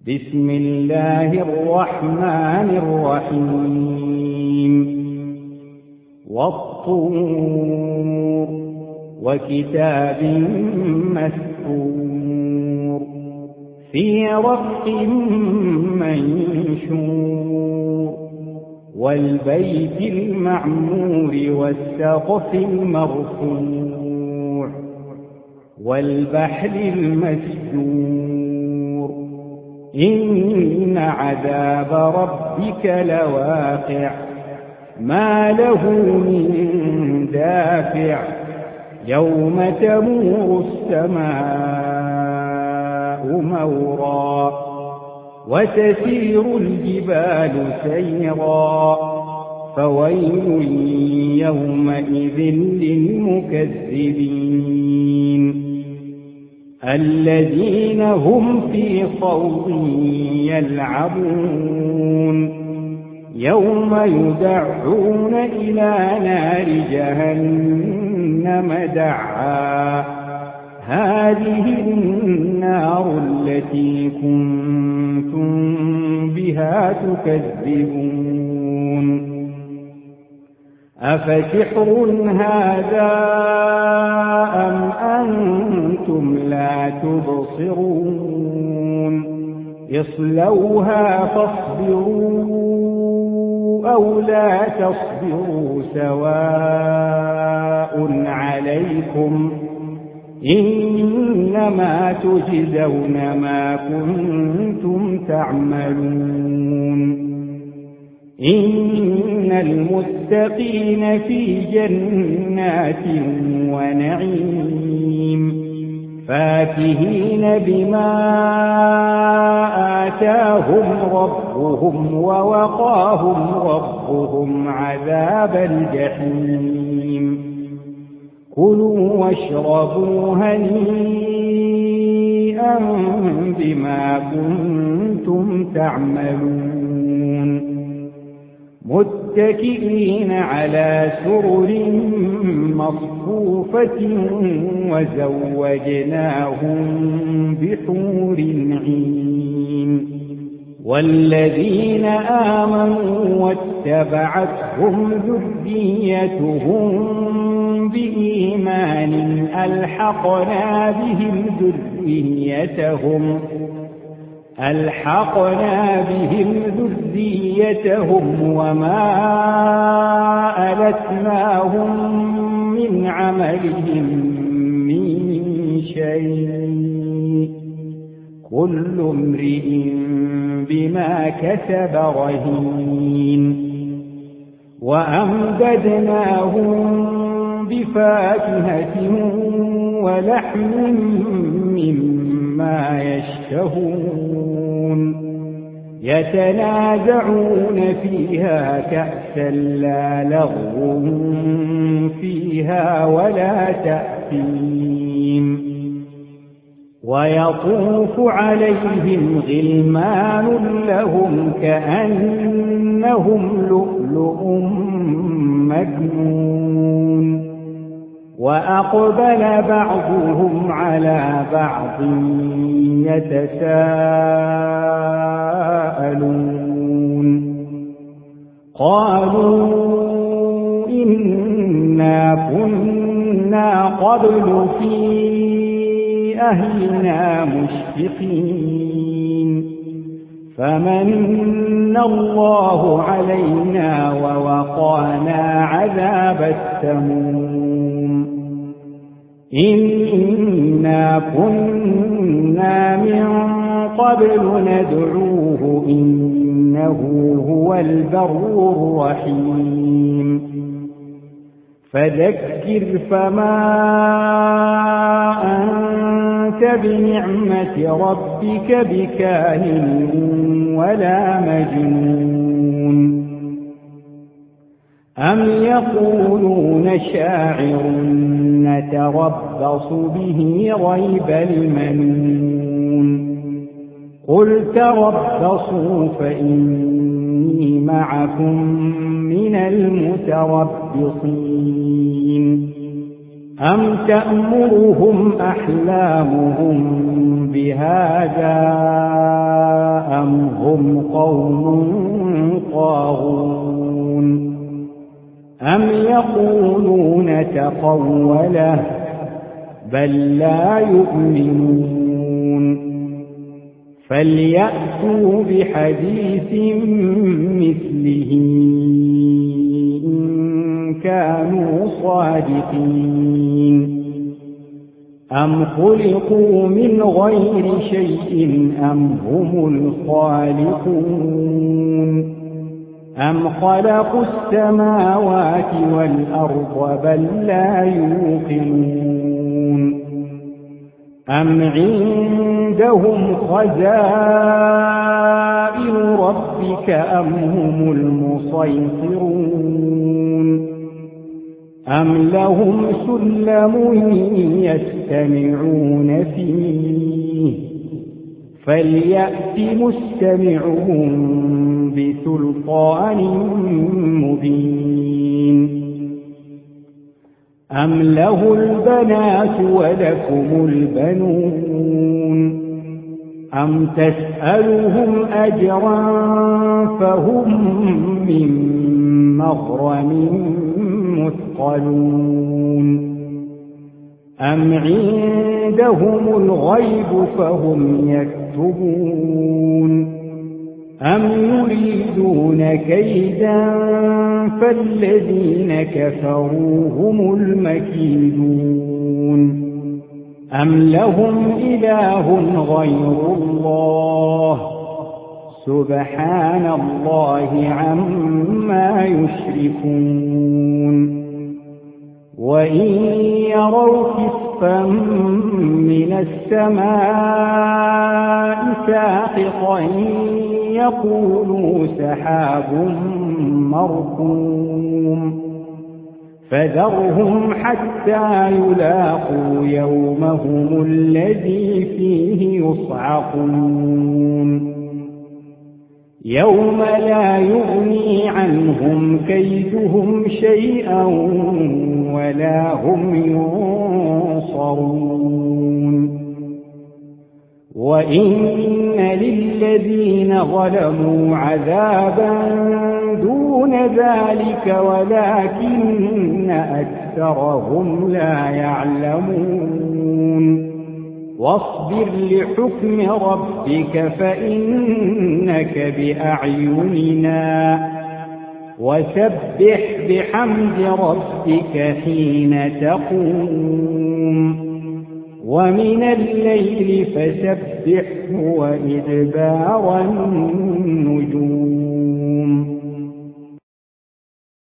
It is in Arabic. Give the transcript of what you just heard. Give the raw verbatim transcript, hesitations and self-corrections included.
بسم الله الرحمن الرحيم والطور وكتاب مسطور في رق منشور والبيت المعمور والسقف المرفوع والبحر المسجور إن عذاب ربك لواقع ما له من دافع يوم تمور السماء مورا وتسير الجبال سيرا فويل يومئذ للمكذبين الذين هم في خوض يلعبون يوم يدعون إلى نار جهنم دعا هذه النار التي كنتم بها تكذبون أفسحر هذا أم أنتم لا تبصرون اصلوها فاصبروا أو لا تصبروا سواء عليكم إنما تجزون ما كنتم تعملون إن المتقين في جنات ونعيم فاكهين بما آتاهم ربهم ووقاهم ربهم عذاب الجحيم كلوا واشربوا هنيئا بما كنتم تعملون متكئين على سرر مصفوفة وزوجناهم بحور عين والذين آمنوا واتبعتهم ذريتهم بإيمان ألحقنا بهم ذريتهم ألحقنا بهم ذريتهم وما ألتناهم من عملهم من شيء كل امرئ بما كسب رهين وأمددناهم بفاكهة ولحم مما يشتهون يتنازعون فيها كأسا لا لغو فيها ولا تأثيم ويطوف عليهم غلمان لهم كأنهم لؤلؤ مكنون وأقبل بعضهم على بعض يتساءلون قالوا إنا كنا قبل في أهلنا مشفقين فمن الله علينا ووقانا عذاب السموم إنا كنا من قبل ندعوه إنه هو البر الرحيم فذكر فما أنت بنعمة ربك بكاهن ولا مجنون أم يقولون شاعر نتربص به ريب المنون قل تربصوا فإني معكم من المتربصين أم تأمرهم أحلامهم بهذا أم هم قوم طاغون أم يقولون تقوله بل لا يؤمنون فليأتوا بحديث مثله إن كانوا صادقين أم خلقوا من غير شيء أم هم الخالقون أم خلقوا السماوات والأرض بل لا يوقنون أم عندهم خزائن ربك أم هم المسيطرون أم لهم سلم يستمعون فيه فليأت مستمعهم بسلطان مبين أم له البنات ولكم البنون أم تسألهم أجرا فهم من مغرم مثقلون أم عندهم الغيب فهم يكتبون أم يريدون كيدا فالذين كفروا هم المكيدون أم لهم إله غير الله سبحان الله عما يشركون وإن يروا كسفا من السماء ساقطا يقولوا سحاب مركوم فذرهم حتى يلاقوا يومهم الذي فيه يصعقون يوم لا يغني عنهم كيدهم شيئا ولا هم ينصرون وإن للذين ظلموا عذابا دون ذلك ولكن أكثرهم لا يعلمون واصبر لحكم ربك فإنك بأعيننا وسبح بحمد ربك حين تقوم ومن الليل فسبحه وإدبار النجوم